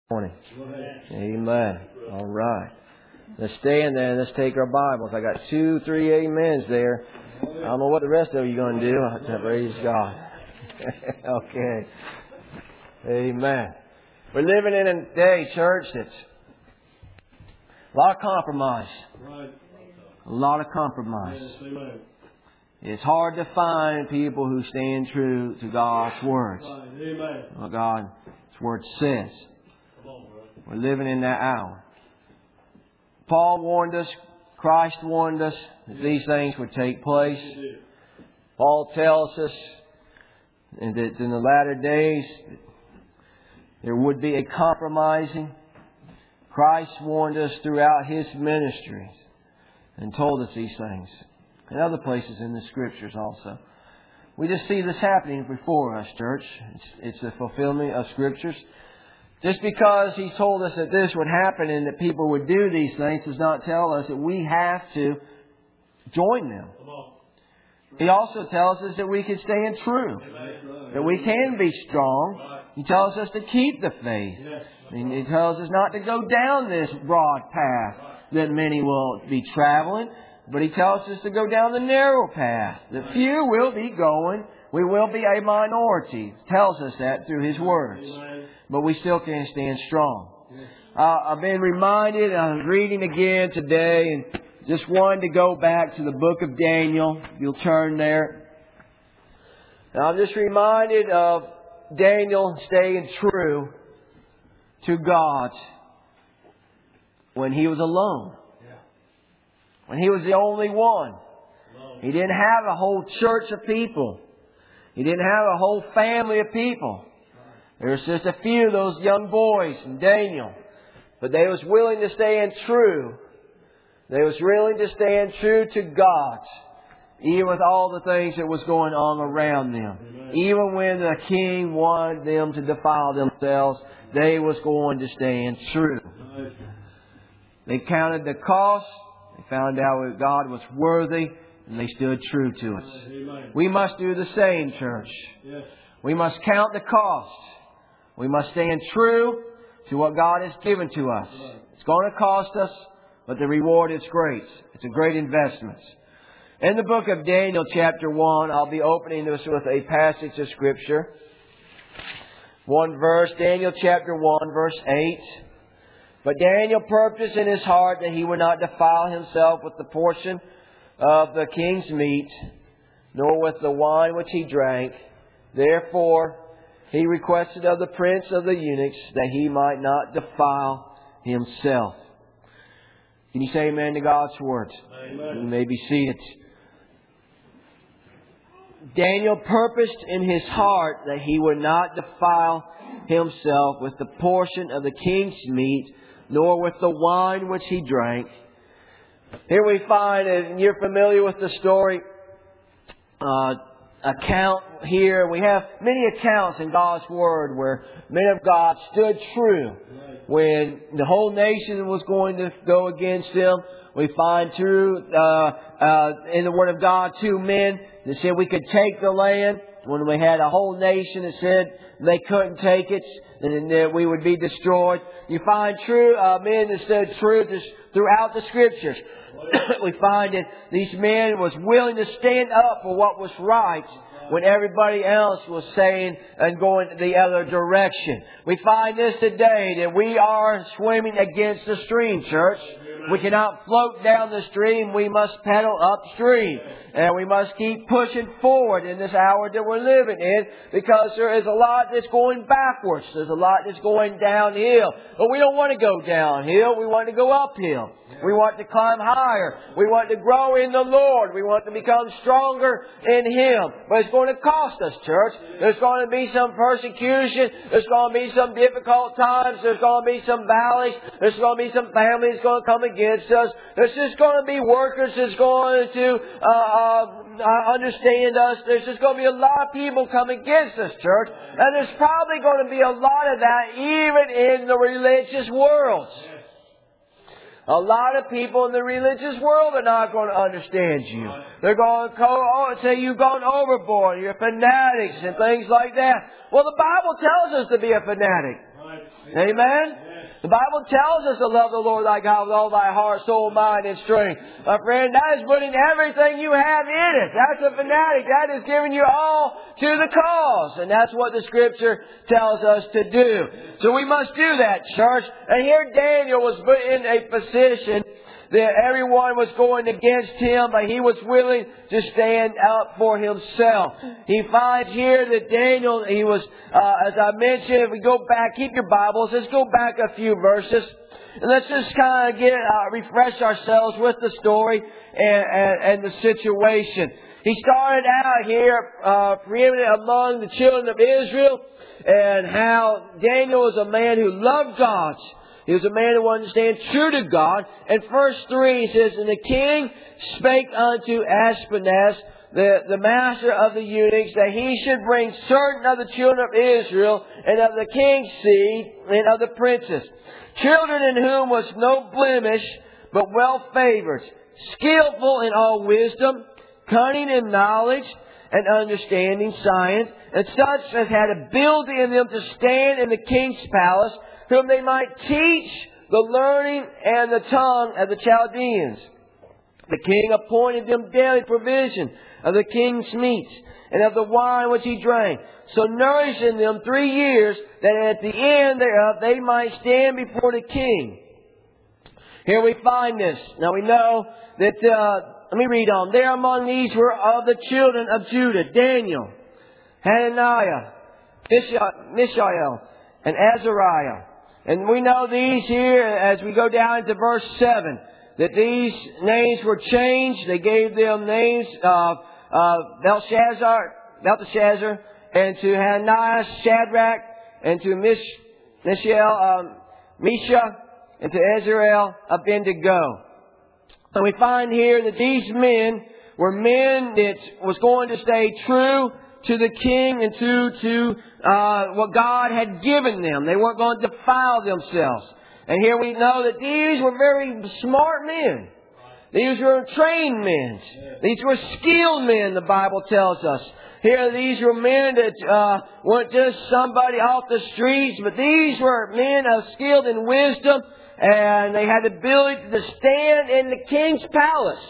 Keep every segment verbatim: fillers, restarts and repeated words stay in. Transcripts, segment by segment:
Morning. Amen. All right. Let's stand there and let's take our Bibles. I got two, three amens there. I don't know what the rest of you are going to do. Praise God. Okay. Amen. We're living in a day, church, that's a lot of compromise. A lot of compromise. It's hard to find people who stand true to God's words. What God's Word says. We're living in that hour. Paul warned us, Christ warned us that these things would take place. Paul tells us that in the latter days there would be a compromising. Christ warned us throughout His ministry and told us these things. And other places in the Scriptures also. We just see this happening before us, church. It's, it's the fulfillment of Scriptures. Just because He told us that this would happen and that people would do these things does not tell us that we have to join them. He also tells us that we can stand true. That we can be strong. He tells us to keep the faith. And He tells us not to go down this broad path that many will be traveling. But He tells us to go down the narrow path. That few will be going. We will be a minority. He tells us that through His words. But we still can stand strong. Uh, I've been reminded, I was reading again today, and just wanted to go back to the book of Daniel. You'll turn there. And I'm just reminded of Daniel staying true to God when he was alone. When he was the only one. He didn't have a whole church of people. He didn't have a whole family of people. There was just a few of those young boys and Daniel. But they was willing to stand true. They was willing to stand true to God. Even with all the things that was going on around them. Amen. Even when the king wanted them to defile themselves, they was going to stand true. Amen. They counted the cost. They found out that God was worthy. And they stood true to us. Amen. We must do the same, church. Yes. We must count the cost. We must stand true to what God has given to us. It's going to cost us, but the reward is great. It's a great investment. In the book of Daniel chapter one, I'll be opening this with a passage of Scripture. One verse, Daniel chapter one, verse eight. But Daniel purposed in his heart that he would not defile himself with the portion of the king's meat, nor with the wine which he drank. Therefore, he requested of the prince of the eunuchs that he might not defile himself. Can you say amen to God's word? Amen. You may be seated. Daniel purposed in his heart that he would not defile himself with the portion of the king's meat, nor with the wine which he drank. Here we find, and you're familiar with the story, uh, account here. We have many accounts in God's Word where men of God stood true when the whole nation was going to go against them. We find through uh, uh, in the Word of God two men that said we could take the land. When we had a whole nation that said they couldn't take it, and that we would be destroyed. You find true uh, men that stood true throughout the Scriptures. We find that these men was willing to stand up for what was right when everybody else was saying and going the other direction. We find this today, that we are swimming against the stream, church. We cannot float down the stream. We must paddle upstream. And we must keep pushing forward in this hour that we're living in, because there is a lot that's going backwards. There's a lot that's going downhill. But we don't want to go downhill. We want to go uphill. We want to climb higher. We want to grow in the Lord. We want to become stronger in Him. But it's going to cost us, church. There's going to be some persecution. There's going to be some difficult times. There's going to be some valleys. There's going to be some families going to come against us. There's just going to be workers that's going to uh, uh, understand us. There's just going to be a lot of people come against us, church. And there's probably going to be a lot of that even in the religious world. A lot of people in the religious world are not going to understand you. They're going to oh, say you've gone overboard, you're fanatics and things like that. Well, the Bible tells us to be a fanatic. Amen? The Bible tells us to love the Lord thy God with all thy heart, soul, mind, and strength. My friend, that is putting everything you have in it. That's a fanatic. That is giving you all to the cause. And that's what the Scripture tells us to do. So we must do that, church. And here Daniel was put in a position that everyone was going against him, but he was willing to stand up for himself. He finds here that Daniel, he was, uh, as I mentioned, if we go back, keep your Bibles, let's go back a few verses. And let's just kind of get, uh, refresh ourselves with the story and, and, and the situation. He started out here, uh, preeminent among the children of Israel, and how Daniel was a man who loved God. He was a man who wanted to stand true to God. And verse three says, And the king spake unto Ashpenaz, the, the master of the eunuchs, that he should bring certain of the children of Israel, and of the king's seed, and of the princes, children in whom was no blemish, but well favored, skillful in all wisdom, cunning in knowledge, and understanding science, and such as had ability in them to stand in the king's palace, whom they might teach the learning and the tongue of the Chaldeans. The king appointed them daily provision of the king's meats and of the wine which he drank, so nourishing them three years, that at the end thereof they might stand before the king. Here we find this. Now we know that, uh, let me read on. There among these were of the children of Judah, Daniel, Hananiah, Mishael, and Azariah. And we know these here, as we go down to verse seven, that these names were changed. They gave them names of uh, Belshazzar, Belteshazzar, and to Hananiah, Shadrach, and to Mish, Mishael, um, Misha, and to Azrael, Abednego. And we find here that these men were men that was going to stay true to the king and to, to uh, what God had given them. They weren't going to defile themselves. And here we know that these were very smart men. These were trained men. These were skilled men, the Bible tells us. Here these were men that uh, weren't just somebody off the streets, but these were men of skilled in wisdom, and they had the ability to stand in the king's palace.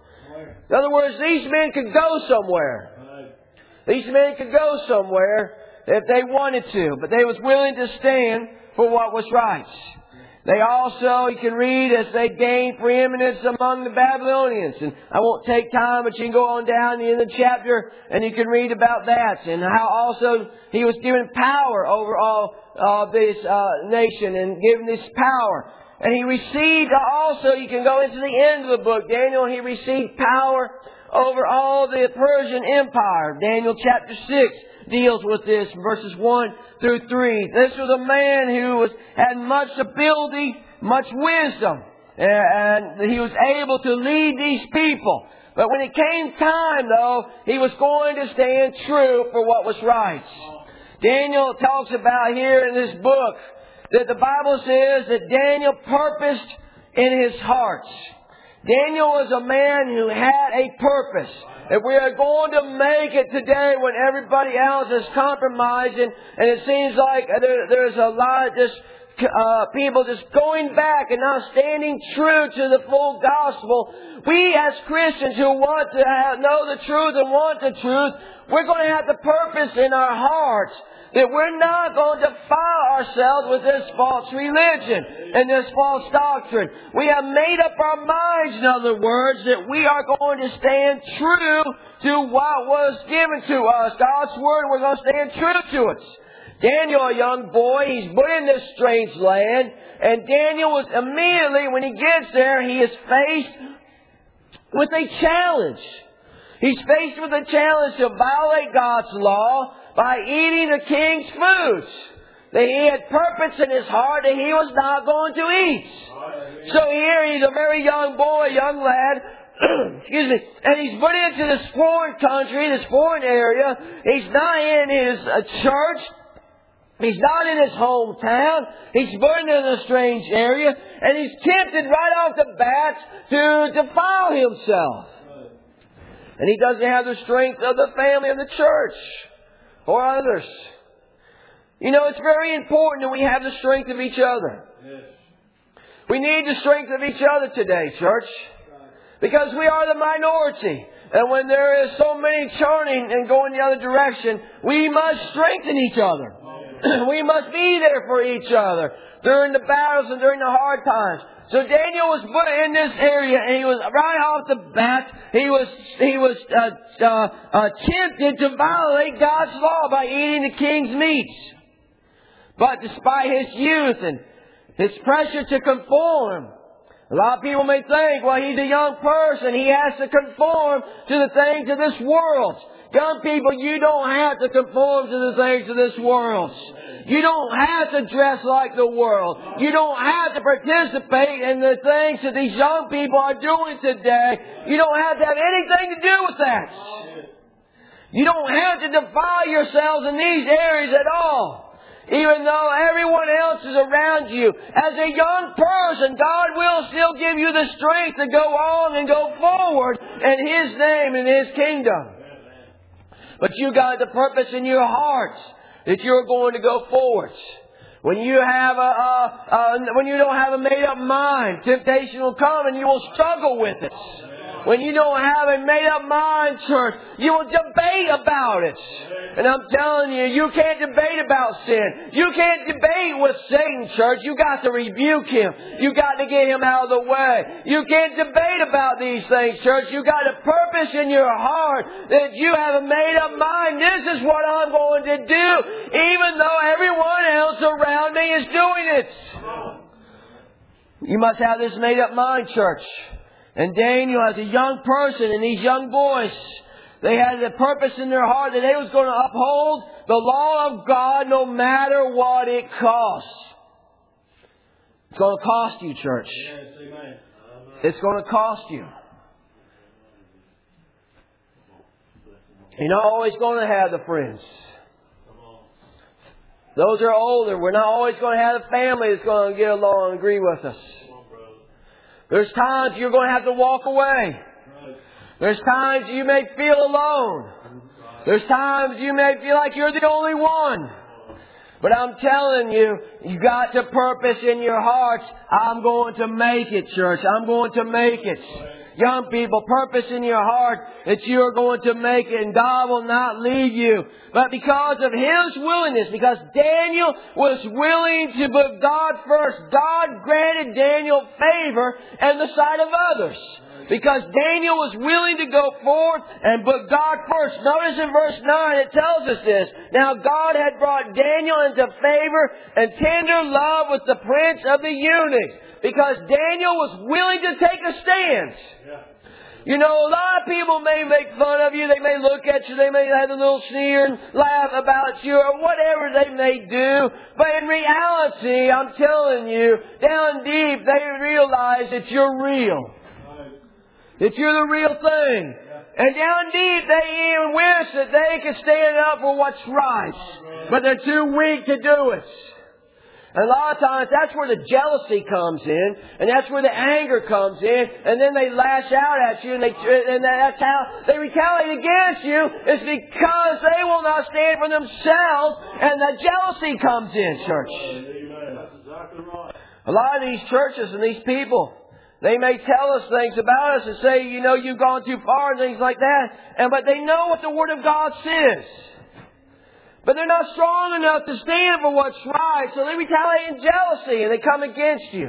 In other words, these men could go somewhere. These men could go somewhere if they wanted to, but they was willing to stand for what was right. They also, you can read, as they gained preeminence among the Babylonians. And I won't take time, but you can go on down in the chapter and you can read about that. And how also he was given power over all uh, this uh, nation and given this power. And he received also, you can go into the end of the book, Daniel, he received power over all the Persian Empire. Daniel chapter six deals with this, verses one through three. This was a man who was, had much ability, much wisdom, and he was able to lead these people. But when it came time, though, he was going to stand true for what was right. Daniel talks about here in this book that the Bible says that Daniel purposed in his heart. Daniel was a man who had a purpose. If we are going to make it today when everybody else is compromising, and it seems like there, there's a lot of just uh, people just going back and not standing true to the full gospel, we as Christians who want to have, know the truth and want the truth, we're going to have the purpose in our hearts that we're not going to defile ourselves with this false religion and this false doctrine. We have made up our minds, in other words, that we are going to stand true to what was given to us. God's Word, we're going to stand true to it. Daniel, a young boy, he's put in this strange land. And Daniel was immediately, when he gets there, he is faced with a challenge. He's faced with a challenge to violate God's law by eating the king's foods that he had purpose in his heart that he was not going to eat. So here he's a very young boy, young lad, excuse me, and he's put into this foreign country, this foreign area. He's not in his uh, church. He's not in his hometown. He's born in a strange area. And he's tempted right off the bat to defile himself. And he doesn't have the strength of the family of the church or others. You know, it's very important that we have the strength of each other. We need the strength of each other today, church. Because we are the minority. And when there is so many churning and going the other direction, we must strengthen each other. We must be there for each other during the battles and during the hard times. So Daniel was put in this area, and he was right off the bat. He was he was uh, uh, uh, tempted to violate God's law by eating the king's meats. But despite his youth and his pressure to conform, a lot of people may think, well, he's a young person. He has to conform to the things of this world. Young people, you don't have to conform to the things of this world. You don't have to dress like the world. You don't have to participate in the things that these young people are doing today. You don't have to have anything to do with that. You don't have to defile yourselves in these areas at all. Even though everyone else is around you. As a young person, God will still give you the strength to go on and go forward in His name and His kingdom. But you got the purpose in your hearts that you're going to go forward. When you have a, a, a when you don't have a made up mind, temptation will come and you will struggle with it. When you don't have a made up mind, church, you will debate about it. And I'm telling you, you can't debate about sin. You can't debate with Satan, church. You got to rebuke him. You got to get him out of the way. You can't debate about these things, church. You got a purpose in your heart that you have a made up mind. This is what I'm going to do, even though everyone else around me is doing it. You must have this made up mind, church. And Daniel, as a young person, and these young boys, they had the purpose in their heart that they was going to uphold the law of God no matter what it costs. It's going to cost you, church. It's going to cost you. You're not always going to have the friends. Those are older. We're not always going to have a family that's going to get along and agree with us. There's times you're going to have to walk away. There's times you may feel alone. There's times you may feel like you're the only one. But I'm telling you, you got the purpose in your hearts. I'm going to make it, church. I'm going to make it. Young people, purpose in your heart that you are going to make it, and God will not leave you. But because of His willingness, because Daniel was willing to put God first, God granted Daniel favor in the sight of others. Because Daniel was willing to go forth and put God first. Notice in verse nine it tells us this. Now God had brought Daniel into favor and tender love with the prince of the eunuchs. Because Daniel was willing to take a stance. You know, a lot of people may make fun of you. They may look at you. They may have a little sneer and laugh about you or whatever they may do. But in reality, I'm telling you, down deep, they realize that you're real. That you're the real thing. And down deep, they even wish that they could stand up for what's right. But they're too weak to do it. And a lot of times, that's where the jealousy comes in. And that's where the anger comes in. And then they lash out at you. And, they, and that's how they retaliate against you. It's because they will not stand for themselves. And the jealousy comes in, church. That's exactly right. A lot of these churches and these people, they may tell us things about us and say, you know, you've gone too far and things like that. And but they know what the Word of God says. But they're not strong enough to stand for what's right. So they retaliate in jealousy and they come against you.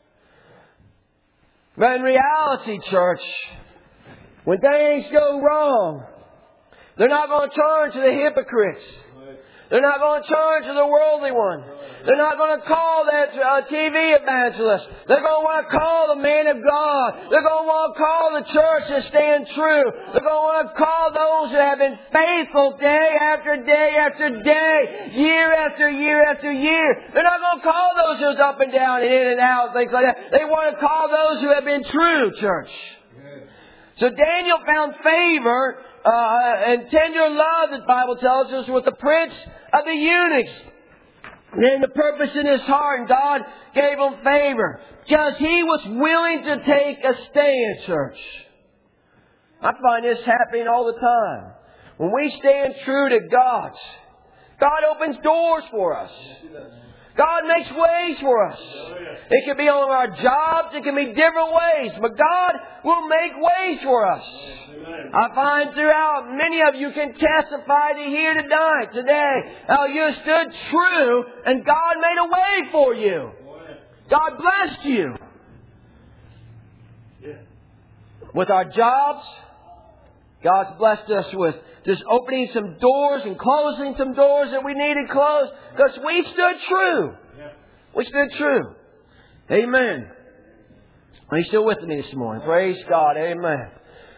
But in reality, church, when things go wrong, they're not going to turn to the hypocrites. They're not going to turn to the worldly one. They're not going to call that uh, T V evangelist. They're going to want to call the man of God. They're going to want to call the church that stand true. They're going to want to call those that have been faithful day after day after day, year after year after year. They're not going to call those who's up and down and in and out, things like that. They want to call those who have been true, church. So Daniel found favor uh, and tender love, the Bible tells us, with the prince of the eunuchs. then the purpose in his heart, and God gave him favor. Because he was willing to take a stand, church. I find this happening all the time. When we stand true to God, God opens doors for us. God makes ways for us. It can be on our jobs. It can be different ways. But God will make ways for us. I find throughout, many of you can testify to here tonight, today, how you stood true and God made a way for you. God blessed you. With our jobs, God's blessed us with just opening some doors and closing some doors that we needed closed because we stood true. We stood true. Amen. Are you still with me this morning? Praise God. Amen.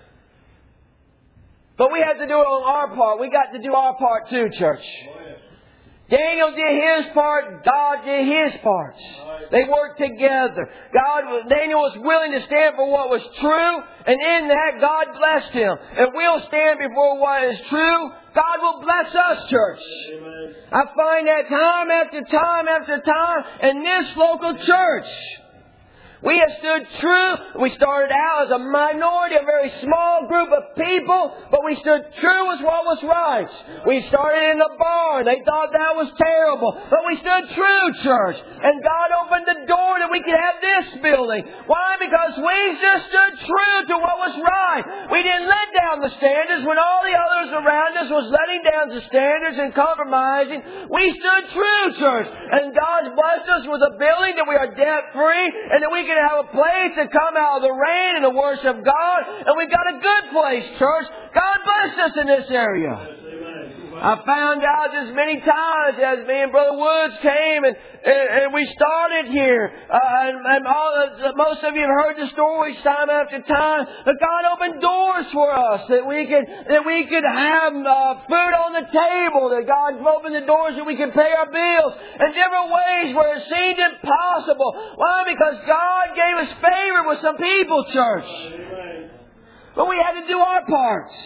But we had to do it on our part. We got to do our part too, church. Daniel did his part. God did his part. They worked together. God, Daniel was willing to stand for what was true. And in that, God blessed him. If we'll stand before what is true, God will bless us, church. Amen. I find that time after time after time in this local church. We have stood true. We started out as a minority, a very small group of people, but we stood true with what was right. We started in the barn. They thought that was terrible, but we stood true, church. And God opened the door that we could have this building. Why? Because we just stood true to what was right. We didn't let down the standards when all the others around us was letting down the standards and compromising. We stood true, church. And God's blessed us with a building that we are debt-free and that we can have a place to come out of the rain and to worship God. And we've got a good place, church. God bless us in this area. I found out this many times as me and Brother Woods came and, and, and we started here. Uh, and and all of, most of you have heard the stories time after time. But God opened doors for us that we could that we could have uh, food on the table. That God opened the doors that we could pay our bills in different ways where it seemed impossible. Why? Because God gave us favor with some people, church. But we had to do our parts.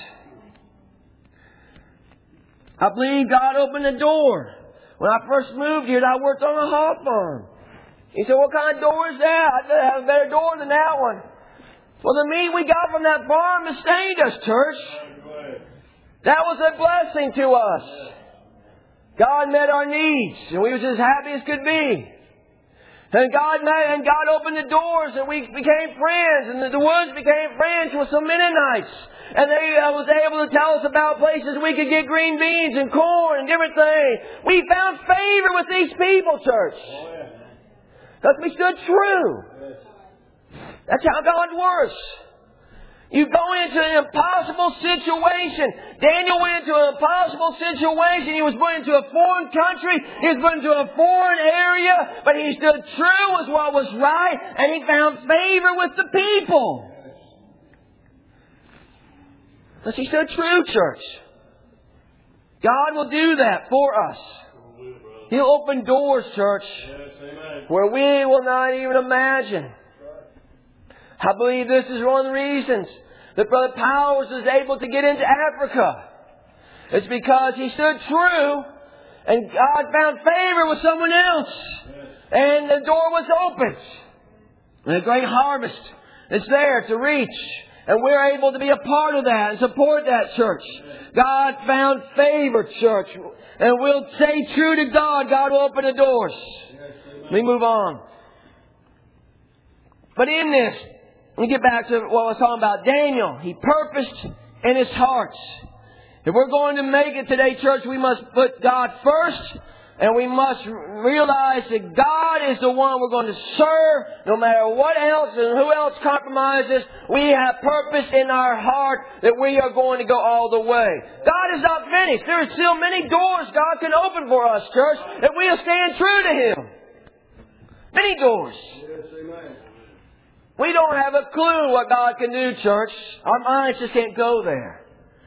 I believe God opened the door. When I first moved here, I worked on a hog farm. He said, what kind of door is that? I said, I have a better door than that one. Well, the meat we got from that farm sustained us, church. That was a blessing to us. God met our needs, and we was as happy as could be. And God met, and God opened the doors, and we became friends, and the, the Woods became friends with some Mennonites. And they uh, was able to tell us about places we could get green beans and corn and different things. We found favor with these people, church. Because we stood true. That's how God works. You go into an impossible situation. Daniel went into an impossible situation. He was put into a foreign country. He was put into a foreign area. But he stood true with what was right. And he found favor with the people. Because he stood true, church. God will do that for us. He'll open doors, church, where we will not even imagine. I believe this is one of the reasons that Brother Powers was able to get into Africa. It's because he stood true and God found favor with someone else. And the door was opened. And a great harvest is there to reach. And we're able to be a part of that and support that, church. God found favor, church. And we'll stay true to God. God will open the doors. Let me move on. But in this, let me get back to what I was talking about. Daniel, he purposed in his heart. If we're going to make it today, church, we must put God first. And we must realize that God is the one we're going to serve. No matter what else and who else compromises, we have purpose in our heart that we are going to go all the way. God is not finished. There are still many doors God can open for us, church, if we'll stand true to Him. Many doors. We don't have a clue what God can do, church. Our minds just can't go there.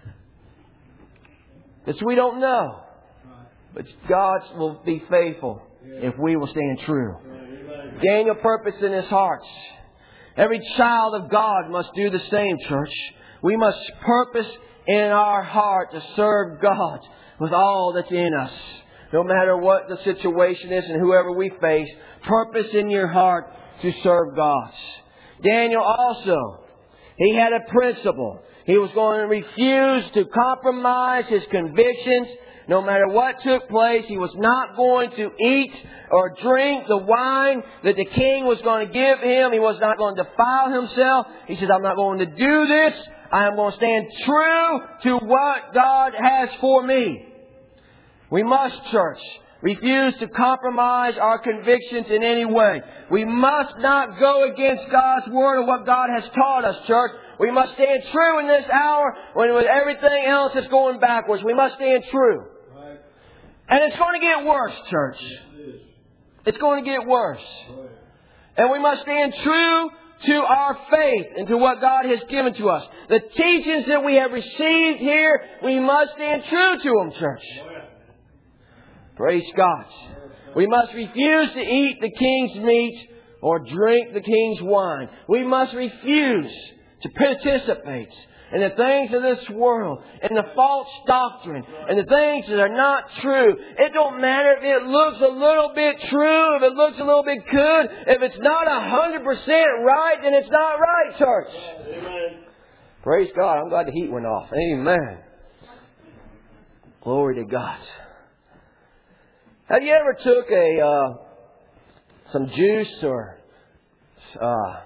Because we don't know. But God will be faithful if we will stand true. Daniel purposed in his heart. Every child of God must do the same, church. We must purpose in our heart to serve God with all that's in us. no matter what the situation is and whoever we face, purpose in your heart to serve God. Daniel also, he had a principle. He was going to refuse to compromise his convictions. No matter what took place, he was not going to eat or drink the wine that the king was going to give him. He was not going to defile himself. He says, I'm not going to do this. I am going to stand true to what God has for me. We must, church, refuse to compromise our convictions in any way. We must not go against God's Word or what God has taught us, church. We must stand true in this hour when with everything else is going backwards. We must stand true. Right. And it's going to get worse, church. It's going to get worse. Right. And we must stand true to our faith and to what God has given to us. The teachings that we have received here, we must stand true to them, church. Right. Praise God. We must refuse to eat the king's meat or drink the king's wine. We must refuse to participate in the things of this world, in the false doctrine, and the things that are not true. It don't matter if it looks a little bit true, if it looks a little bit good. If it's not a hundred percent right, then it's not right, church. Amen. Praise God. I'm glad the heat went off. Amen. Glory to God. Have you ever took a uh, some juice or uh,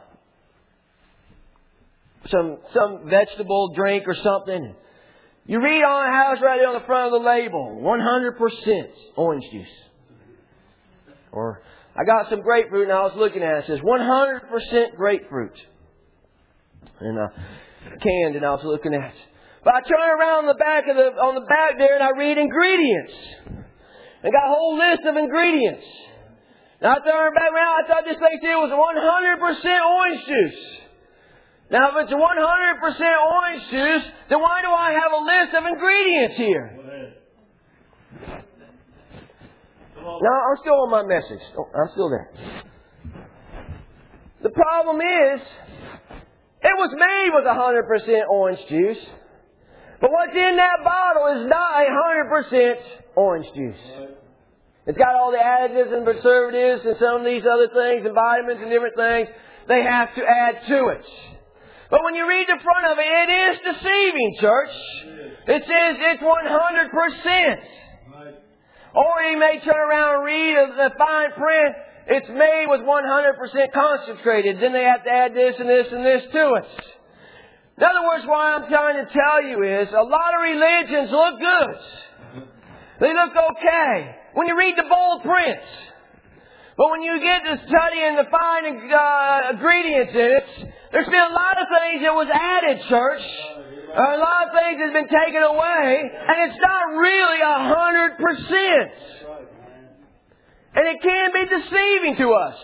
some some vegetable drink or something? You read on the house right there on the front of the label, one hundred percent orange juice. Or I got some grapefruit and I was looking at it. It says one hundred percent grapefruit. And uh, canned and I was looking at it. But I turn around on the back of the on the back there and I read ingredients. They got a whole list of ingredients. Now I turned back around, I thought this place here was one hundred percent orange juice. Now if it's one hundred percent orange juice, then why do I have a list of ingredients here? No, I'm still on my message. I'm still there. The problem is, it was made with one hundred percent orange juice. But what's in that bottle is not one hundred percent orange juice. It's got all the additives and preservatives and some of these other things and vitamins and different things they have to add to it. But when you read the front of it, it is deceiving, church. It says it's one hundred percent. Or you may turn around and read the fine print. It's made with one hundred percent concentrated. Then they have to add this and this and this to it. In other words, what I'm trying to tell you is a lot of religions look good. They look okay when you read the bold prints. But when you get to studying the fine uh, ingredients in it, there's been a lot of things that was added, church. A lot of things that have been taken away, and it's not really a hundred percent. And it can be deceiving to us.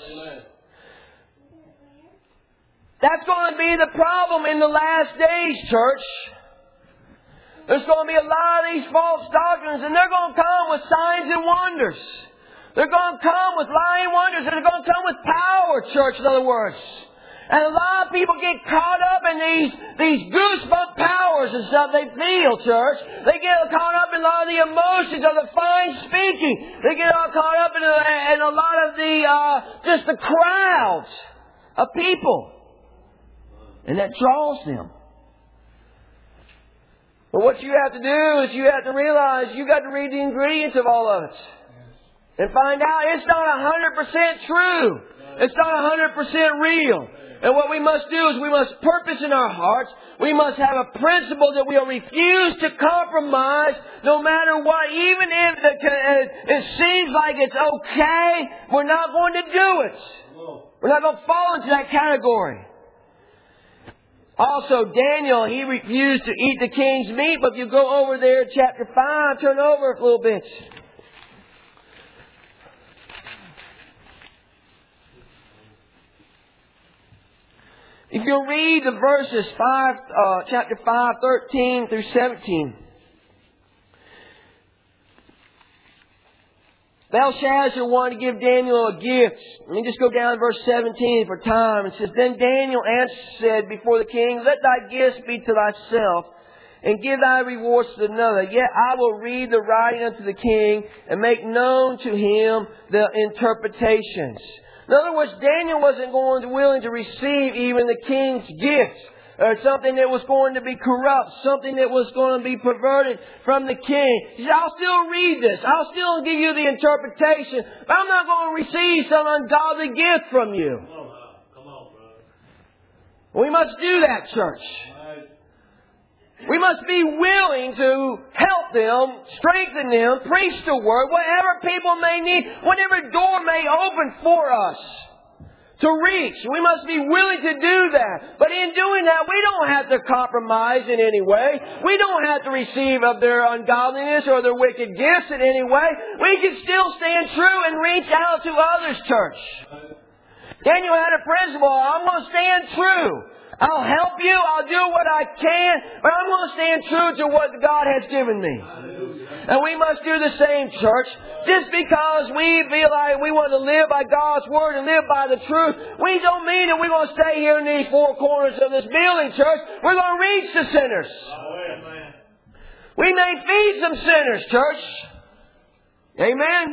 That's going to be the problem in the last days, church. There's going to be a lot of these false doctrines, and they're going to come with signs and wonders. They're going to come with lying wonders, and they're going to come with power, church, in other words. And a lot of people get caught up in these, these goosebump powers and stuff they feel, church. They get caught up in a lot of the emotions of the fine speaking. They get all caught up in a, in a lot of the, uh, just the crowds of people. And that draws them. But what you have to do is you have to realize you've got to read the ingredients of all of it. And find out it's not one hundred percent true. It's not one hundred percent real. And what we must do is we must purpose in our hearts. We must have a principle that we'll refuse to compromise no matter what. Even if it seems like it's okay, we're not going to do it. We're not going to fall into that category. Also, Daniel, he refused to eat the king's meat. But if you go over there, chapter five, turn over a little bit. If you read the verses five, uh, chapter five, thirteen through seventeen. Belshazzar wanted to give Daniel a gift. Let me just go down to verse seventeen for time. It says, Then Daniel answered, said before the king, Let thy gifts be to thyself, and give thy rewards to another. Yet I will read the writing unto the king and make known to him the interpretations. In other words, Daniel wasn't going to willing to receive even the king's gifts, or something that was going to be corrupt, something that was going to be perverted from the king. He said, I'll still read this. I'll still give you the interpretation, but I'm not going to receive some ungodly gift from you. Come on, come on, brother. We must do that, church. We must be willing to help them, strengthen them, preach the Word, whatever people may need, whatever door may open for us to reach. We must be willing to do that. But in doing that, we don't have to compromise in any way. We don't have to receive of their ungodliness or their wicked gifts in any way. We can still stand true and reach out to others, church. Daniel had a principle. I'm going to stand true. I'll help you. I'll do what I can. But I'm going to stand true to what God has given me. And we must do the same, church. Just because we feel like we want to live by God's Word and live by the truth, we don't mean that we're going to stay here in these four corners of this building, church. We're going to reach the sinners. We may feed some sinners, church. Amen?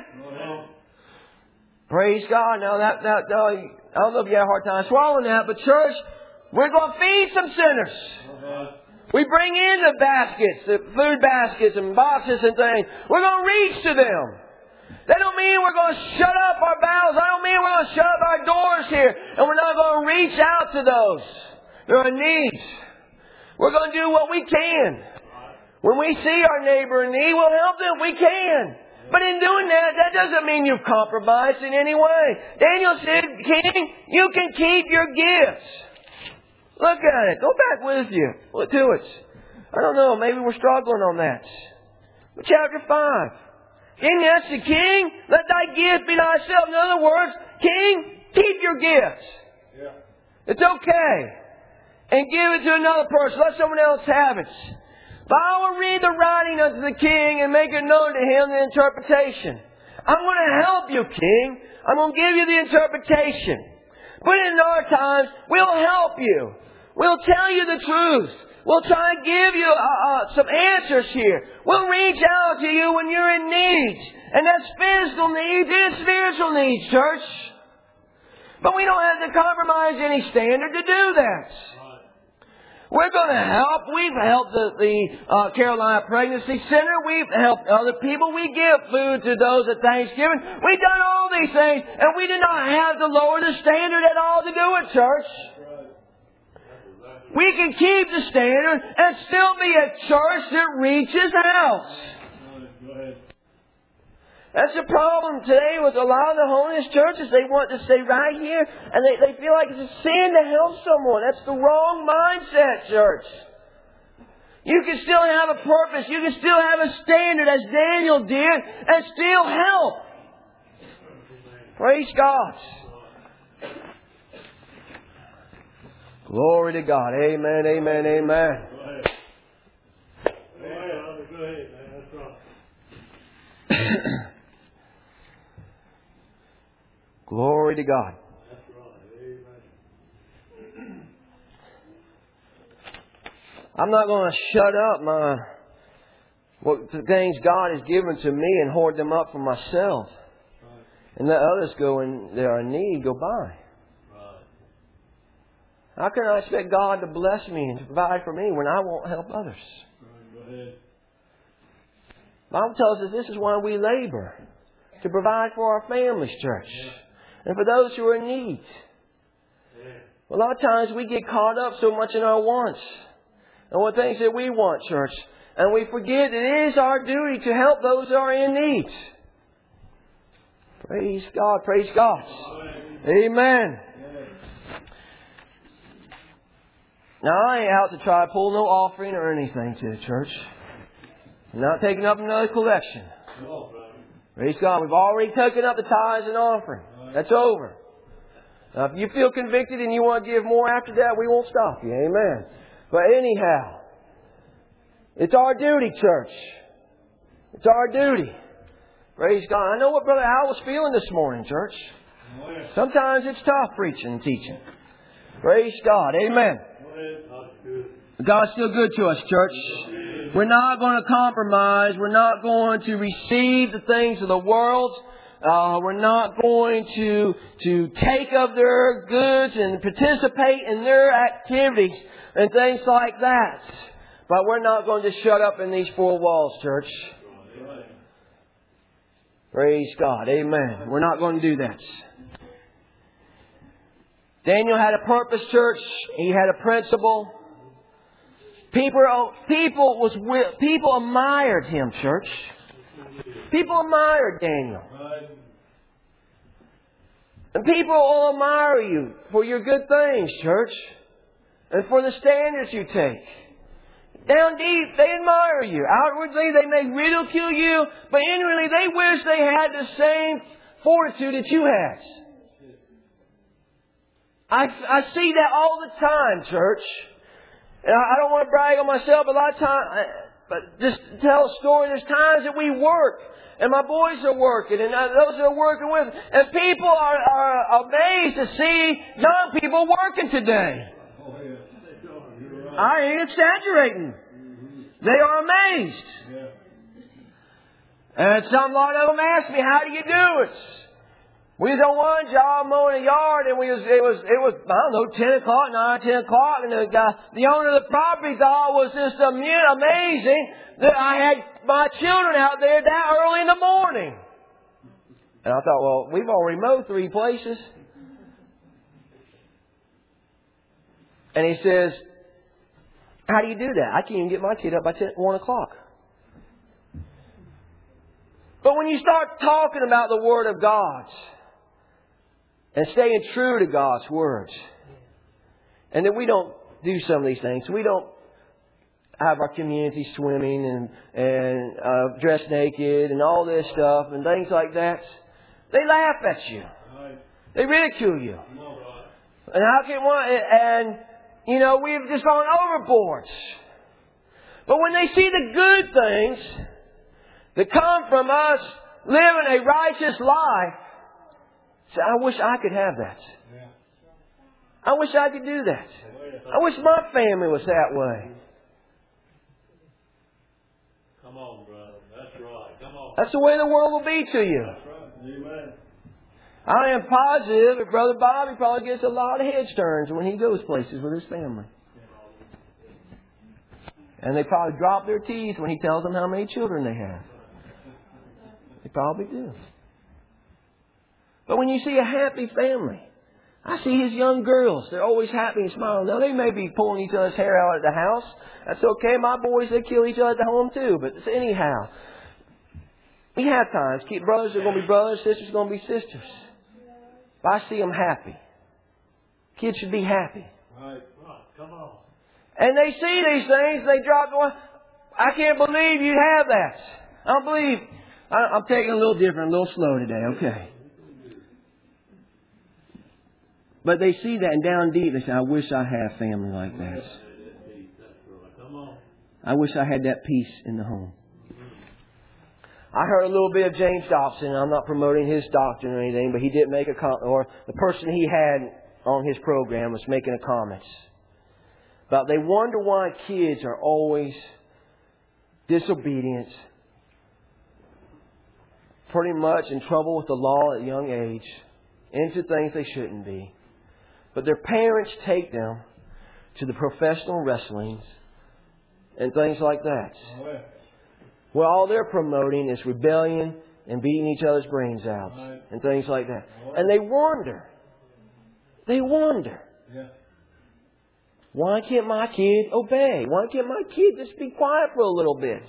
Praise God. Now, that, that, uh, I don't know if you had a hard time swallowing that, but church, we're going to feed some sinners. We bring in the baskets, the food baskets and boxes and things. We're going to reach to them. That don't mean we're going to shut up our bowels. I don't mean we're going to shut up our doors here and we're not going to reach out to those that are in need. We're going to do what we can. When we see our neighbor in need, we'll help them if we can. But in doing that, that doesn't mean you've compromised in any way. Daniel said, King, you can keep your gifts. Look at it. Go back with you. Look to it. I don't know. Maybe we're struggling on that. But chapter five. King, that's the king. Let thy gift be thyself. In other words, king, keep your gifts. Yeah. It's okay. And give it to another person. Let someone else have it. But I will read the writing unto the king and make it known to him the interpretation. I'm going to help you, king. I'm going to give you the interpretation. But in our times, we'll help you. We'll tell you the truth. We'll try and give you uh, uh, some answers here. We'll reach out to you when you're in need. And that's physical needs and spiritual needs, church. But we don't have to compromise any standard to do that. We're going to help. We've helped the, the uh, Carolina Pregnancy Center. We've helped other people. We give food to those at Thanksgiving. We've done all these things. And we do not have to lower the standard at all to do it, church. We can keep the standard and still be a church that reaches out. That's the problem today with a lot of the holiness churches. They want to stay right here and they, they feel like it's a sin to help someone. That's the wrong mindset, church. You can still have a purpose. You can still have a standard as Daniel did and still help. Praise God. Glory to God. Amen, amen, amen. Go ahead. Go ahead, go ahead, man. That's right. Glory to God. That's right. Amen. I'm not going to shut up my what the things God has given to me and hoard them up for myself. Right. And let others go and they are in need go by. How can I expect God to bless me and to provide for me when I won't help others? Right, go ahead. The Bible tells us this is why we labor. To provide for our families, church. Yeah. And for those who are in need. Yeah. Well, a lot of times we get caught up so much in our wants. And what things that we want, church. And we forget it is our duty to help those who are in need. Praise God, praise God. Amen. Amen. Now, I ain't out to try to pull no offering or anything to the church. I'm not taking up another collection. Praise God. We've already taken up the tithes and offering. That's over. Now, if you feel convicted and you want to give more after that, we won't stop you. Amen. But anyhow, it's our duty, church. It's our duty. Praise God. I know what Brother Al was feeling this morning, church. Sometimes it's tough preaching and teaching. Praise God. Amen. God's still good to us, church. We're not going to compromise. We're not going to receive the things of the world. Uh, we're not going to to take of their goods and participate in their activities and things like that. But we're not going to shut up in these four walls, church. Praise God. Amen. We're not going to do that. Daniel had a purpose, church. He had a principle. People, people was people admired him, church. People admired Daniel. And people will admire you for your good things, church. And for the standards you take. Down deep, they admire you. Outwardly, they may ridicule you. But inwardly, they wish they had the same fortitude that you had. I, I see that all the time, church. And I, I don't want to brag on myself a lot of times. But just to tell a story, there's times that we work. And my boys are working, and those that are working with. And people are, are amazed to see young people working today. I ain't exaggerating. They are amazed. And some lot of them ask me, how do you do it? We was on one job mowing a yard, and we was it was it was I don't know ten o'clock, nine ten o'clock, and the guy, the owner of the property, thought was just amazing that I had my children out there that early in the morning. And I thought, well, we've already mowed three places. And he says, how do you do that? I can't even get my kid up by ten, one o'clock. But when you start talking about the Word of God and staying true to God's words, and that we don't do some of these things, we don't have our community swimming and and uh, dressed naked and all this stuff and things like that, they laugh at you, they ridicule you, and how can one? And you know, we've just gone overboard. But when they see the good things that come from us living a righteous life, say, I wish I could have that. Yeah. I wish I could do that. I wish my family was that way. Come on, brother. That's right. Come on. That's the way the world will be to you. That's right. Amen. I am positive that Brother Bobby probably gets a lot of head turns when he goes places with his family. And they probably drop their teeth when he tells them how many children they have. They probably do. But when you see a happy family, I see his young girls. They're always happy and smiling. Now, they may be pulling each other's hair out at the house. That's okay. My boys, they kill each other at the home too. But anyhow, we have times. Keep brothers are going to be brothers. Sisters are going to be sisters. But I see them happy. Kids should be happy. Right. Right. Come on. And they see these things. They drop the I can't believe you have that. I don't believe. I'm taking a little different, a little slow today. Okay. But they see that, and down deep they say, I wish I had family like that. I wish I had that peace in the home. I heard a little bit of James Dobson. I'm not promoting his doctrine or anything, but he did make a comment, or the person he had on his program was making a comment about they wonder why kids are always disobedient, pretty much in trouble with the law at a young age, into things they shouldn't be. But their parents take them to the professional wrestlings and things like that. Well, all they're promoting is rebellion and beating each other's brains out and things like that. And they wonder. They wonder. Why can't my kid obey? Why can't my kid just be quiet for a little bit?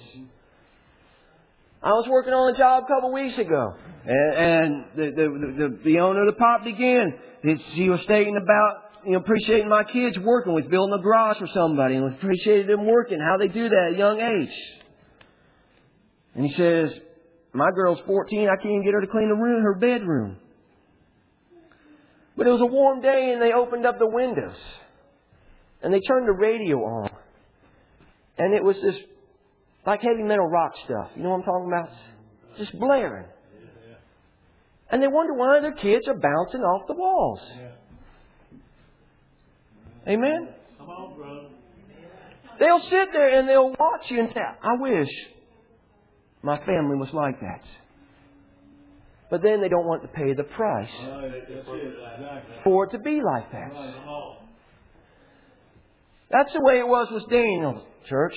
I was working on a job a couple of weeks ago, and, and the, the, the the owner of the property again, she was stating about you know appreciating my kids working with building a garage for somebody, and appreciated them working, how they do that at a young age. And he says, my girl's fourteen, I can't even get her to clean the room, her bedroom. But it was a warm day, and they opened up the windows, and they turned the radio on, and it was this. Like heavy metal rock stuff. You know what I'm talking about? Just blaring. And they wonder why their kids are bouncing off the walls. Amen? Come on, brother. They'll sit there and they'll watch you and say, I wish my family was like that. But then they don't want to pay the price for it to be like that. That's the way it was with Daniel, church.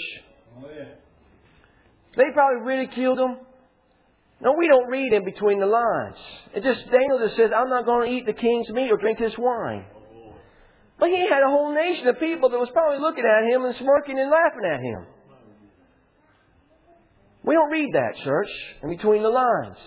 They probably ridiculed him. No, we don't read in between the lines. It just, Daniel just says, I'm not going to eat the king's meat or drink his wine. But he had a whole nation of people that was probably looking at him and smirking and laughing at him. We don't read that, church, in between the lines.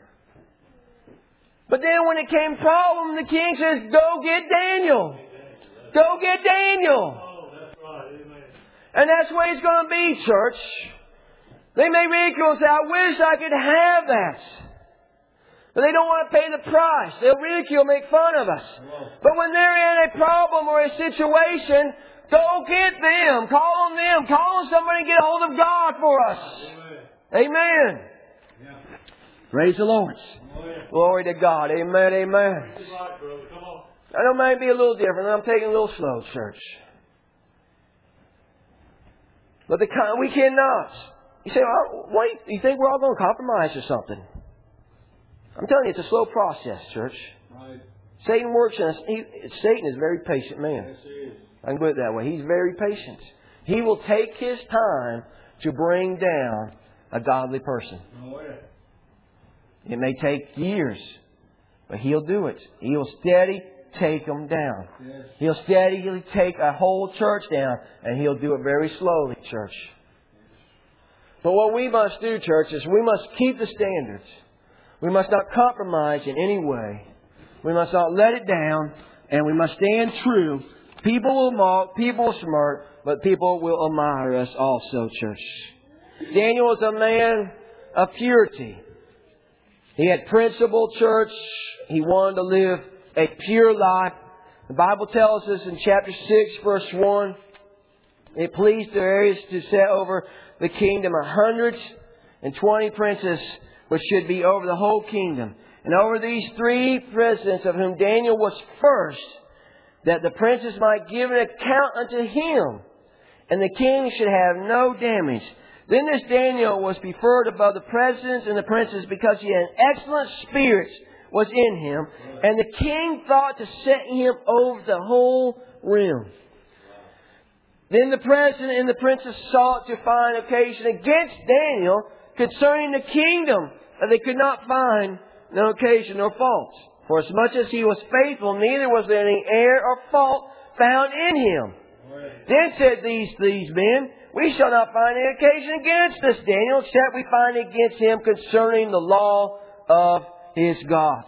But then when it came problem, the king says, go get Daniel. Go get Daniel. And that's the way it's going to be, church. They may ridicule and say, I wish I could have that. But they don't want to pay the price. They'll ridicule, make fun of us. But when they're in a problem or a situation, go get them. Call on them. Call on somebody and get a hold of God for us. Amen. Amen. Yeah. Praise the Lord. Oh, yeah. Glory to God. Amen. Amen. Right, I know it might be a little different. I'm taking a little slow, church. But the we cannot. You say, oh, wait, you think we're all going to compromise or something? I'm telling you, it's a slow process, church. Right. Satan works in us. He, Satan is a very patient man. Yes, he is. I can put it that way. He's very patient. He will take his time to bring down a godly person. Oh, yeah. It may take years, but he'll do it. He'll steady take them down. Yes. He'll steadily take a whole church down, and he'll do it very slowly, church. But what we must do, church, is we must keep the standards. We must not compromise in any way. We must not let it down, and we must stand true. People will mock, people will smirk, but people will admire us also, church. Daniel was a man of purity. He had principle, church. He wanted to live a pure life. The Bible tells us in chapter six, verse one, it pleased Darius to set over the kingdom a hundred and twenty princes, which should be over the whole kingdom. And over these three presidents, of whom Daniel was first, that the princes might give an account unto him, and the king should have no damage. Then this Daniel was preferred above the presidents and the princes, because he had an excellent spirit was in him, and the king thought to set him over the whole realm. Then the president and the princes sought to find occasion against Daniel concerning the kingdom, but they could not find no occasion or fault. For as much as he was faithful, neither was there any error or fault found in him. Then said these, these men, we shall not find any occasion against this Daniel, except we find against him concerning the law of his gods.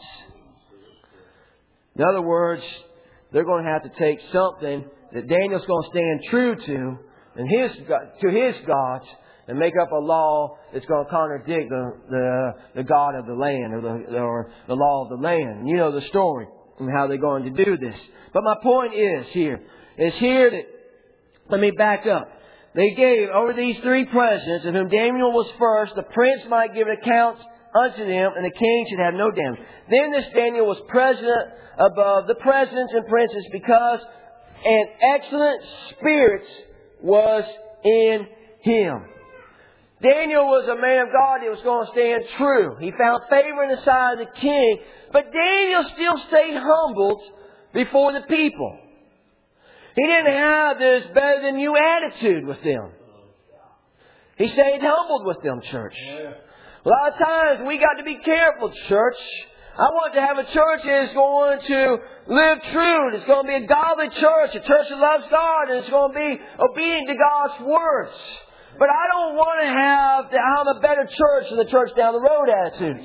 In other words, they're going to have to take something that Daniel's going to stand true to, and his to his gods, and make up a law that's going to contradict the the, the God of the land, or the or the law of the land. You know the story and how they're going to do this. But my point is here is here that let me back up. They gave over these three presidents, of whom Daniel was first, the prince might give an account unto them, and the king should have no damage. Then this Daniel was president above the presidents and princes, because an excellent spirit was in him. Daniel was a man of God. He was going to stand true. He found favor in the sight of the king. But Daniel still stayed humbled before the people. He didn't have this better than you attitude with them. He stayed humbled with them, church. A lot of times we got to be careful, church. I want to have a church that is going to live true. It's going to be a godly church, a church that loves God, and it's going to be obedient to God's words. But I don't want to have the I'm a better church than the church down the road attitudes.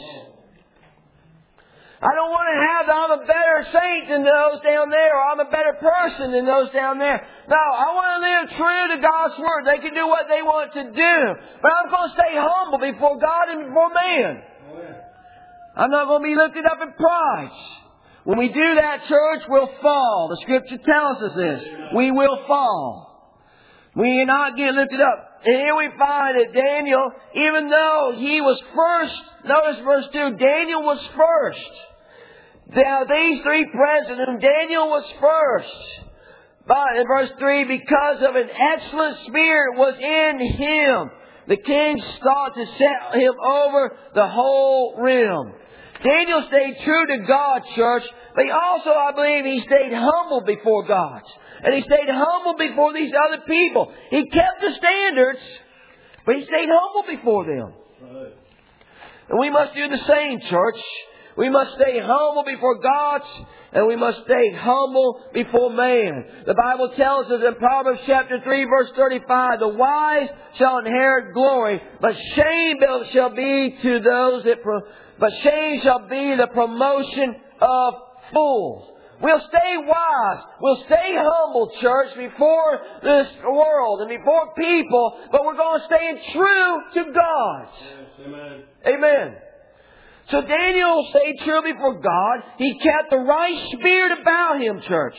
I don't want to have the I'm a better saint than those down there, or I'm a better person than those down there. No, I want to live true to God's word. They can do what they want to do. But I'm going to stay humble before God and before man. I'm not going to be lifted up in pride. When we do that, church, we'll fall. The Scripture tells us this. We will fall. We will not get lifted up. And here we find that Daniel, even though he was first, notice verse two, Daniel was first. Now these three presidents, Daniel was first. But in verse three, because of an excellent spirit was in him, the king sought to set him over the whole realm. Daniel stayed true to God, church, but he also, I believe, he stayed humble before God. And he stayed humble before these other people. He kept the standards, but he stayed humble before them. Right. And we must do the same, church. We must stay humble before God, and we must stay humble before man. The Bible tells us in Proverbs chapter three, verse thirty-five, the wise shall inherit glory, but shame shall be to those that, pro- but shame shall be the promotion of fools. We'll stay wise. We'll stay humble, church, before this world and before people, but we're going to stay true to God. Yes, amen. Amen. So Daniel stayed true before God. He kept the right spirit about him, church.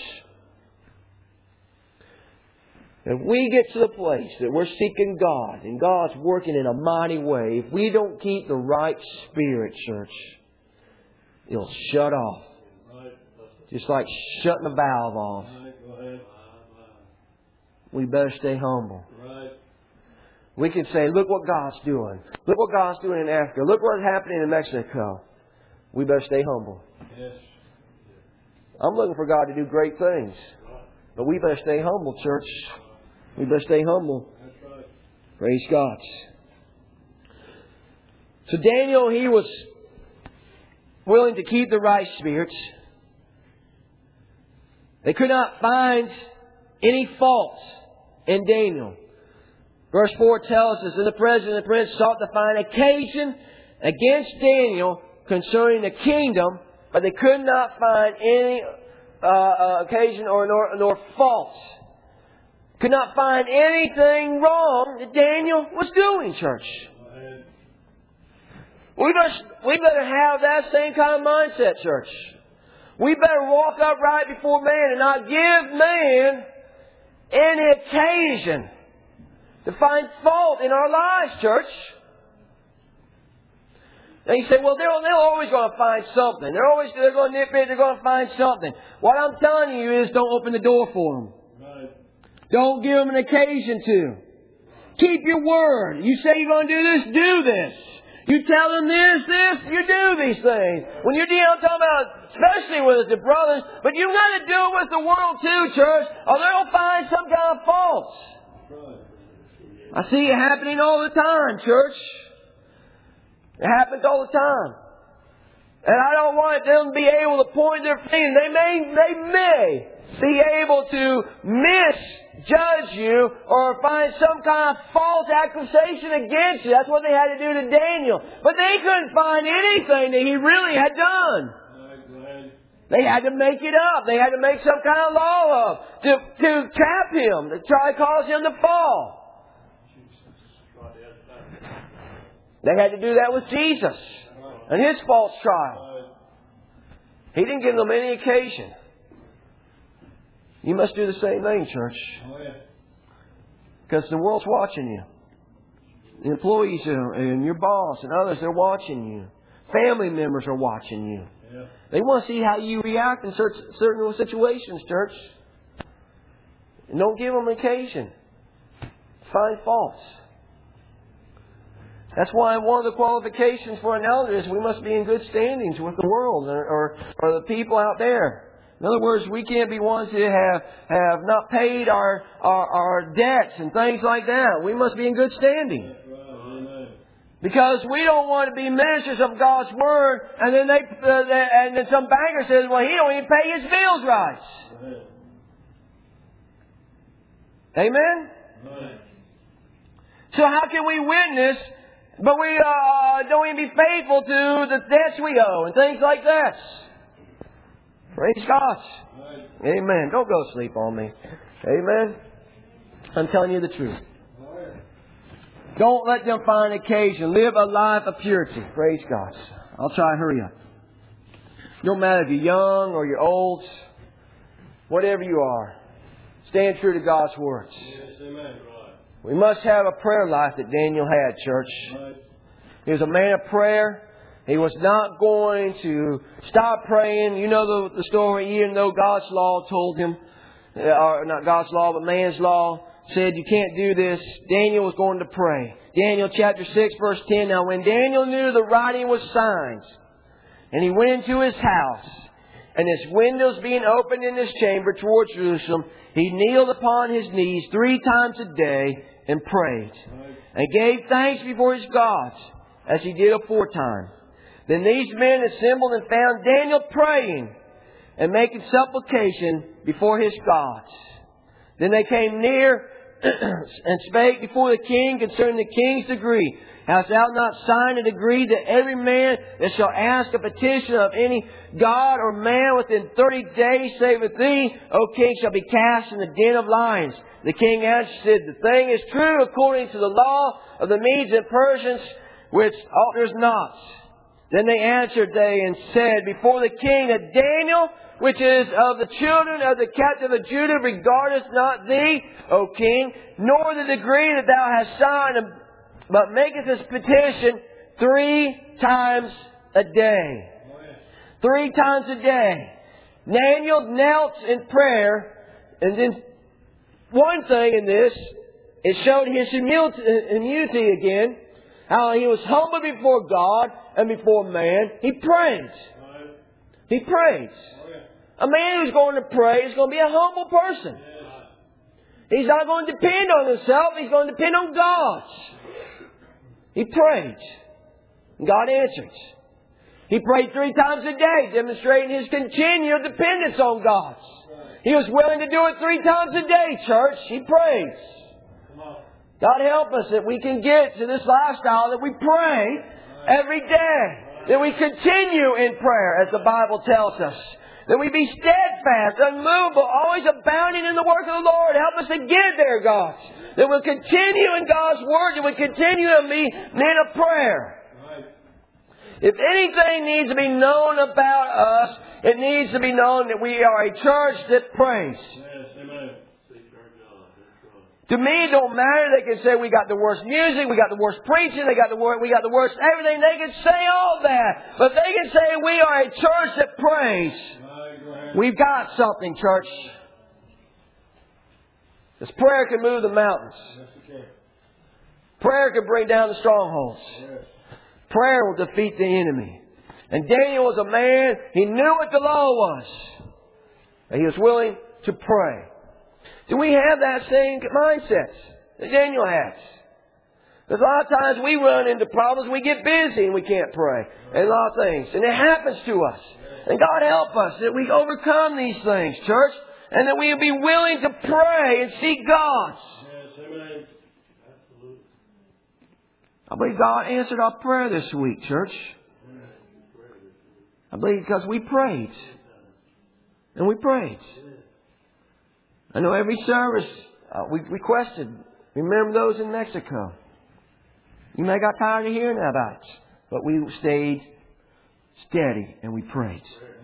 If we get to the place that we're seeking God and God's working in a mighty way, if we don't keep the right spirit, church, it'll shut off. Just like shutting a valve off. Right, go ahead. We better stay humble. Right. We can say, look what God's doing. Look what God's doing in Africa. Look what's happening in Mexico. We better stay humble. Yes. I'm looking for God to do great things. But we better stay humble, church. We better stay humble. That's right. Praise God. So Daniel, he was willing to keep the right spirits. They could not find any faults in Daniel. Verse four tells us, and the president and the prince sought to find occasion against Daniel concerning the kingdom, but they could not find any uh, uh, occasion or nor, nor faults. Could not find anything wrong that Daniel was doing, church. We better, we better have that same kind of mindset, church. We better walk upright before man and not give man any occasion to find fault in our lives, church. And you say, well, they're, they're always going to find something. They're always they're going to nitpick. They're going to find something. What I'm telling you is don't open the door for them. Right. Don't give them an occasion to. Keep your word. You say you're going to do this, do this. You tell them this, this, you do these things. When you're dealing, I'm talking about, especially with the brothers, but you've got to do it with the world too, church, or they'll find some kind of faults. I see it happening all the time, church. It happens all the time. And I don't want them to be able to point their finger. They may, they may be able to misjudge you or find some kind of false accusation against you. That's what they had to do to Daniel. But they couldn't find anything that he really had done. They had to make it up. They had to make some kind of law up to, to trap him, to try to cause him to fall. They had to do that with Jesus and his false trial. He didn't give them any occasion. You must do the same thing, church. Because the world's watching you. The employees are, and your boss and others, they're watching you. Family members are watching you. Yeah. They want to see how you react in certain situations, church. And don't give them occasion. Find faults. That's why one of the qualifications for an elder is we must be in good standings with the world or, or, or the people out there. In other words, we can't be ones that have, have not paid our, our, our debts and things like that. We must be in good standing. Because we don't want to be ministers of God's Word and then they, uh, they and then some banker says, well, he don't even pay his bills right. Amen? Amen? So how can we witness but we uh, don't even be faithful to the debts we owe and things like that? Praise God. Right. Amen. Don't go sleep on me. Amen. I'm telling you the truth. Right. Don't let them find occasion. Live a life of purity. Praise God. I'll try to hurry up. No matter if you're young or you're old, whatever you are, stand true to God's words. Yes, amen. We must have a prayer life that Daniel had, church. Right. He was a man of prayer. He was not going to stop praying. You know the, the story, even though God's law told him or not God's law, but man's law, said you can't do this, Daniel was going to pray. Daniel chapter six, verse ten. Now when Daniel knew the writing was signs, and he went into his house, and his windows being opened in his chamber towards Jerusalem, he kneeled upon his knees three times a day and prayed, and gave thanks before his gods, as he did aforetime. Then these men assembled and found Daniel praying and making supplication before his gods. Then they came near and spake before the king concerning the king's decree. Hast thou not signed a decree that every man that shall ask a petition of any god or man within thirty days saveth thee, O king, shall be cast in the den of lions? The king answered, said, the thing is true according to the law of the Medes and Persians, which alters not. Then they answered they and said before the king that Daniel, which is of the children of the captive of Judah, regardeth not thee, O king, nor the decree that thou hast signed, but maketh this petition three times a day. Three times a day. Daniel knelt in prayer, and then one thing in this, it showed his humility, humility again, how he was humble before God and before man. He prays. He prays. A man who's going to pray is going to be a humble person. He's not going to depend on himself. He's going to depend on God. He prayed. God answered. He prayed three times a day, demonstrating his continual dependence on God. He was willing to do it three times a day, church. He prays. God help us that we can get to this lifestyle that we pray every day. That we continue in prayer, as the Bible tells us. That we be steadfast, unmovable, always abounding in the work of the Lord. Help us to get there, God. That we'll continue in God's Word. That we'll continue to be men of prayer. If anything needs to be known about us, it needs to be known that we are a church that prays. To me, it don't matter. They can say we got the worst music, we got the worst preaching, they got the worst, we got the worst everything. They can say all that, but they can say we are a church that prays. We've got something, church. This prayer can move the mountains. Prayer can bring down the strongholds. Prayer will defeat the enemy. And Daniel was a man, he knew what the law was. And he was willing to pray. Do we have that same mindset that Daniel has? Because a lot of times we run into problems, we get busy and we can't pray. And a lot of things. And it happens to us. And God help us that we overcome these things, church. And that we be willing to pray and seek God. Yes, amen. Absolutely. I believe God answered our prayer this week, church. I believe because we prayed. And we prayed. I know every service uh, we requested. Remember those in Mexico. You may have got tired of hearing about it. But we stayed steady and we prayed.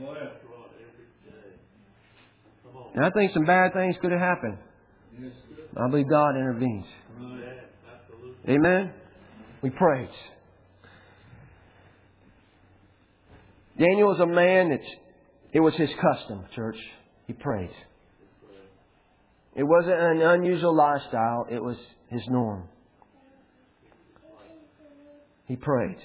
And I think some bad things could have happened. I believe God intervenes. Amen? We prayed. Daniel was a man that it was his custom, church. He prayed. It wasn't an unusual lifestyle. It was his norm. He prayed.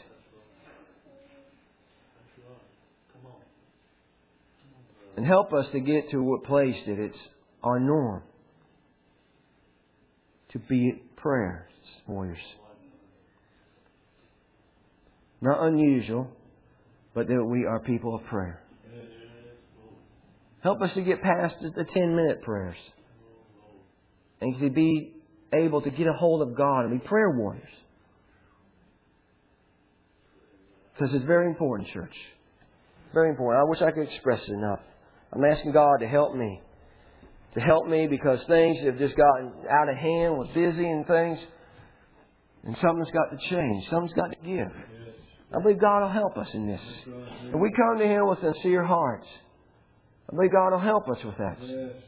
And help us to get to a place that it's our norm to be prayer warriors. Not unusual, but that we are people of prayer. Help us to get past the ten-minute prayers. And to be able to get a hold of God and be prayer warriors. Because it's very important, church. Very important. I wish I could express it enough. I'm asking God to help me. To help me because things have just gotten out of hand. We're busy and things. And something's got to change. Something's got to give. I believe God will help us in this. If we come to Him with sincere hearts, I believe God will help us with that.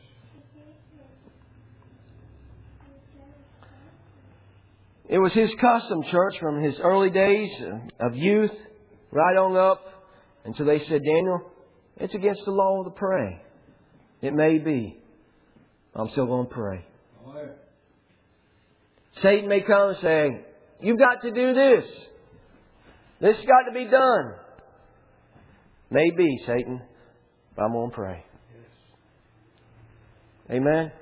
It was his custom, church, from his early days of youth right on up until they said, Daniel, it's against the law to pray. It may be. I'm still going to pray. Satan may come and say, you've got to do this. This has got to be done. Maybe, Satan, but I'm going to pray. Amen?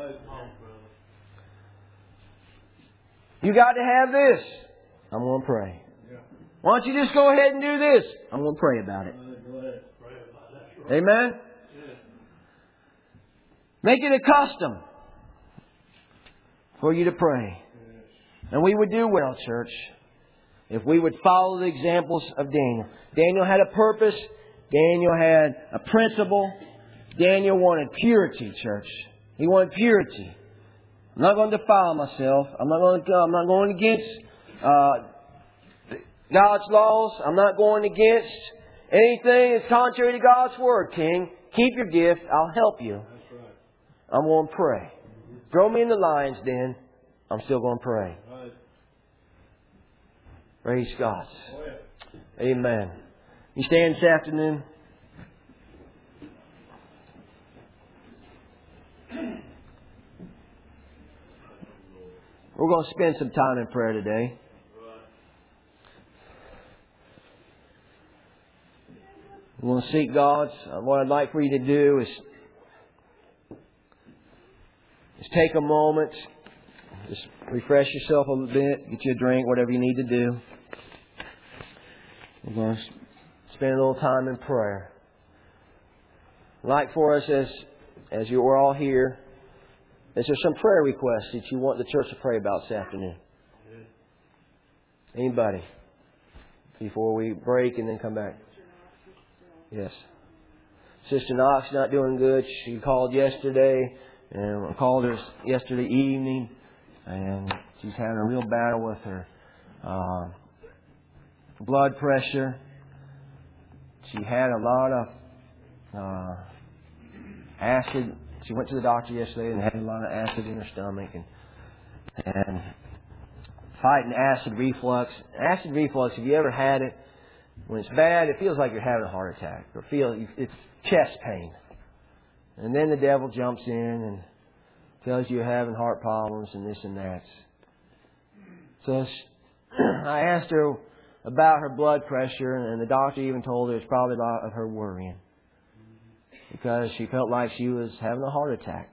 You got to have this. I'm going to pray. Why don't you just go ahead and do this? I'm going to pray about it. Amen? Make it a custom for you to pray. And we would do well, church, if we would follow the examples of Daniel. Daniel had a purpose. Daniel had a principle. Daniel wanted purity, church. He wanted purity. I'm not going to defile myself. I'm not going to. I'm not going against uh, God's laws. I'm not going against anything that's contrary to God's word, King. Keep your gift. I'll help you. That's right. I'm going to pray. Throw me in the lion's den. I'm still going to pray. Right. Praise God. Oh, yeah. Amen. You stand this afternoon? We're going to spend some time in prayer today. We're going to seek God. What I'd like for you to do is, is take a moment, just refresh yourself a little bit, get you a drink, whatever you need to do. We're going to spend a little time in prayer. I'd like for us, as as you are all here, is there some prayer requests that you want the church to pray about this afternoon? Anybody? Before we break and then come back. Yes. Sister Knox not doing good. She called yesterday, and I called her yesterday evening, and she's having a real battle with her uh, blood pressure. She had a lot of uh, acid. She went to the doctor yesterday and had a lot of acid in her stomach, and and fighting acid reflux. Acid reflux, have you ever had it? When it's bad, it feels like you're having a heart attack. Or feel it's chest pain. And then the devil jumps in and tells you you're having heart problems and this and that. So I asked her about her blood pressure, and the doctor even told her it's probably a lot of her worrying. Because she felt like she was having a heart attack.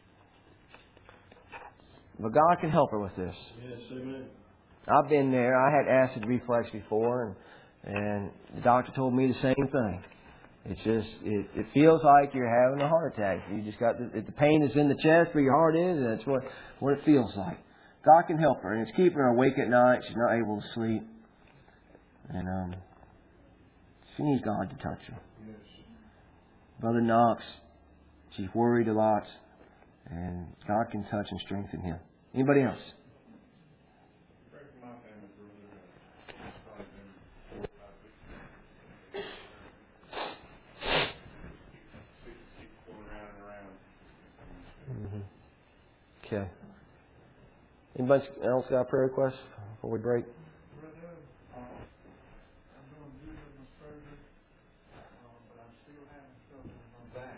But God can help her with this. Yes, amen. I've been there. I had acid reflux before, and And the doctor told me the same thing. It's just, it, it feels like you're having a heart attack. You just got the, the pain is in the chest where your heart is, and that's what, what it feels like. God can help her, and it's keeping her awake at night. She's not able to sleep. And um, she needs God to touch her. Yes. Brother Knox, she's worried a lot, and God can touch and strengthen him. Anybody else? Okay. Anybody else got a prayer request before we break?